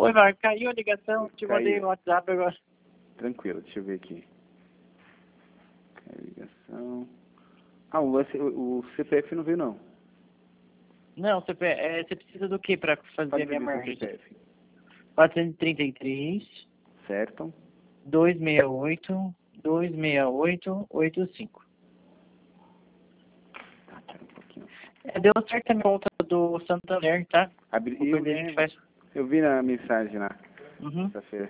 Oi, Marco, caiu a ligação, te mandei no WhatsApp agora. Tranquilo, deixa eu ver aqui. Caiu a ligação. Ah, o CPF não veio, não. Não, você precisa do que para fazer Pode a minha ver seu margem? CPF. 433, Certo. 268, 26885. Tá, pera um pouquinho. Deu certo a minha conta do Santander, tá? Eu vi na mensagem lá, Uhum. sexta-feira.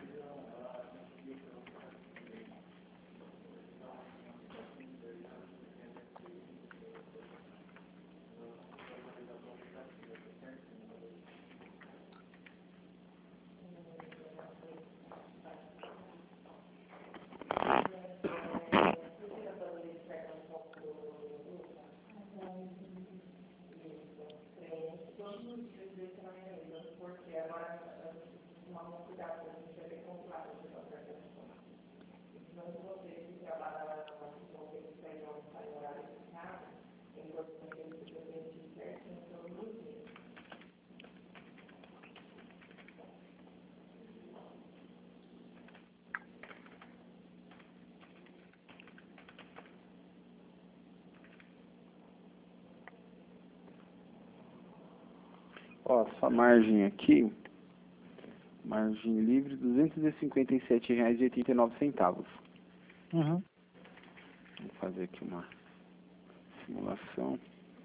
Ó, sua margem aqui, margem livre, R$ 257,89. Uhum. Vou fazer aqui uma simulação.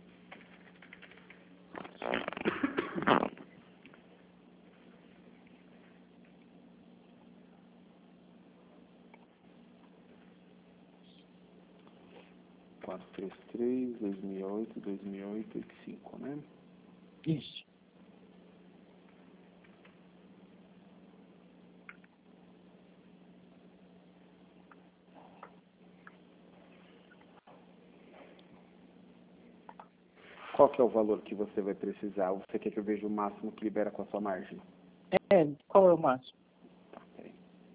Quatro, três, três, 2008, 85, né? Isso. Qual que é o valor que você vai precisar? Ou você quer que eu veja o máximo que libera com a sua margem? Qual é o máximo? Tá, peraí.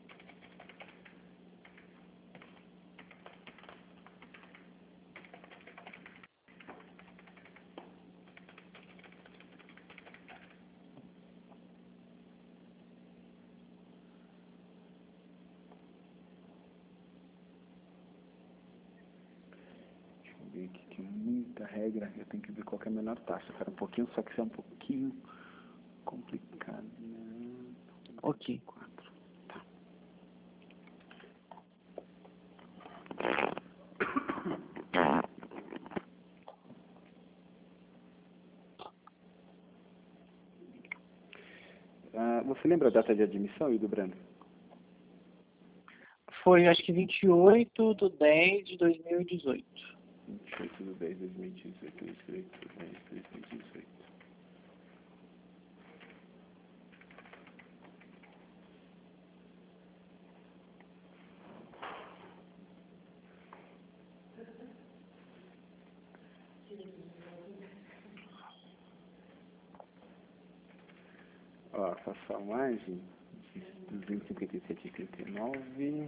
Deixa eu ver aqui, tem muita regra. Eu tenho que ver qual que é a menor taxa. Espera um pouquinho, só que isso é um pouquinho complicado, né? Ok. 4. Tá. Você lembra a data de admissão, Hildebrando? Foi, acho que 28/10/2018. 28/10/2018. 28/10/2018. Ó, faço a margem de 257,39,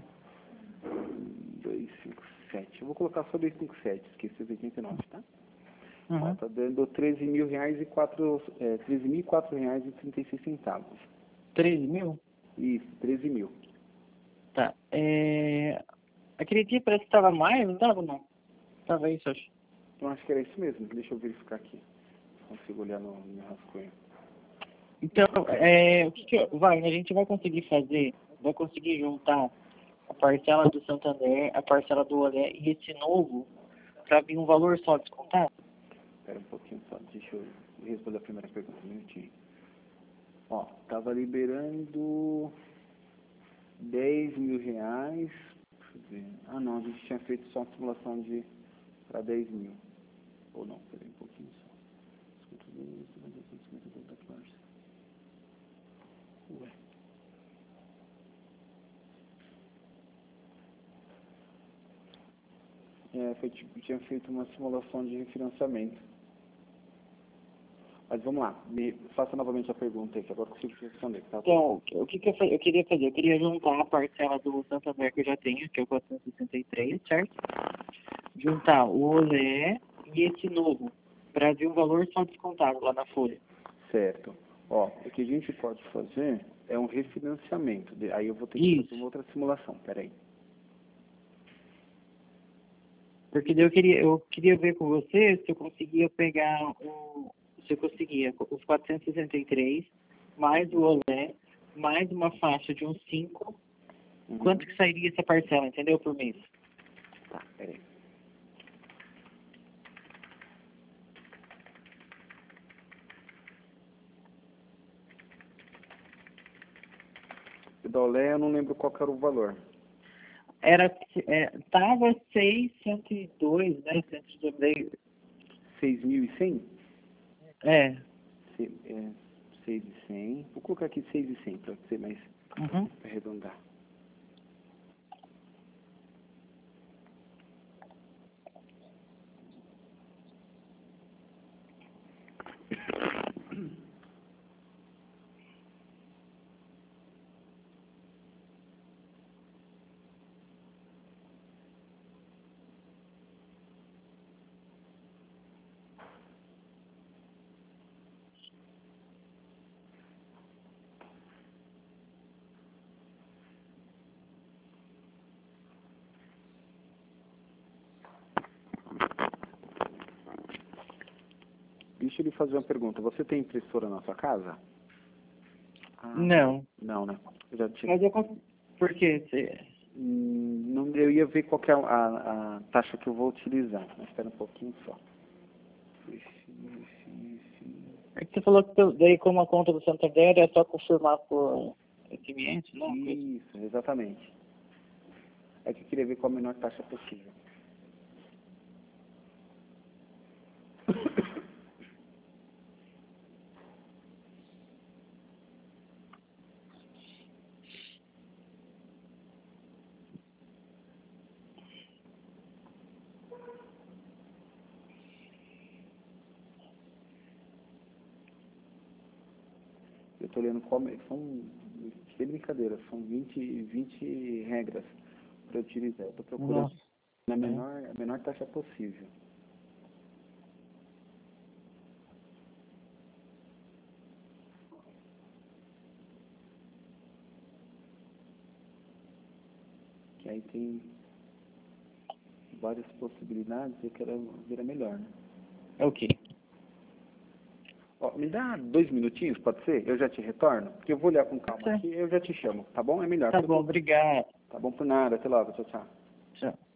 257. Eu vou colocar só 257, esqueci os 89, tá? Ó, Uhum. tá dando R$ 13.004,36. 13 mil? Isso, 13 mil. Tá. Aquele dia parece que estava mais, não tava não? Tava isso, acho. Eu acho que era isso mesmo. Deixa eu verificar aqui. Consigo olhar no meu rascunho. Então, o que vai, a gente vai conseguir fazer, vai conseguir juntar a parcela do Santander, a parcela do Olé e esse novo para vir um valor só descontado? Espera um pouquinho só. Deixa eu responder a primeira pergunta, um minutinho. Ó, tava liberando R$ 10.000. Deixa eu ver. Ah, não, a gente tinha feito só uma simulação para 10 mil. Ou não, peraí um pouquinho só. 52, 52, 52, ué. Tinha feito uma simulação de refinanciamento. Mas vamos lá, faça novamente a pergunta aí, que agora eu consigo te responder. Tá? Então, o que eu queria fazer? Eu queria juntar a parcela do Santander que eu já tenho, que é o 463, certo? Juntar o Olé e esse novo, para vir um valor só descontado lá na folha. Certo. Ó, o que a gente pode fazer é um refinanciamento. Aí eu vou ter que fazer uma outra simulação. Peraí. Porque daí eu queria ver com você se eu conseguia pegar se eu conseguia os 463, mais o olé, mais uma faixa de uns 5. Quanto que sairia essa parcela, entendeu? Por mês. Tá, peraí. O da olé eu não lembro qual que era o valor. Tava 602, né? 102. 6.100? É. 6.100. Vou colocar aqui 6.100 para ser mais arredondar. Deixa eu lhe fazer uma pergunta. Você tem impressora na sua casa? Não. Não, né? Eu já tinha... Mas eu consigo. Por quê? não, eu ia ver qual que é a taxa que eu vou utilizar. Mas espera um pouquinho só. É que você falou que daí, como a conta do Santander, é só confirmar por SMS, não? Isso, exatamente. É que eu queria ver qual a menor taxa possível. Eu estou olhando sem brincadeira, são 20 regras para utilizar. Eu estou procurando a menor taxa possível. Que aí tem várias possibilidades, eu quero ver a melhor, né? Ok. Ó, me dá 2 minutinhos, pode ser? Eu já te retorno? Porque eu vou olhar com calma aqui e eu já te chamo, tá bom? É melhor. Tá bom, obrigado. Tá bom por nada, até logo, tchau, tchau. Tchau.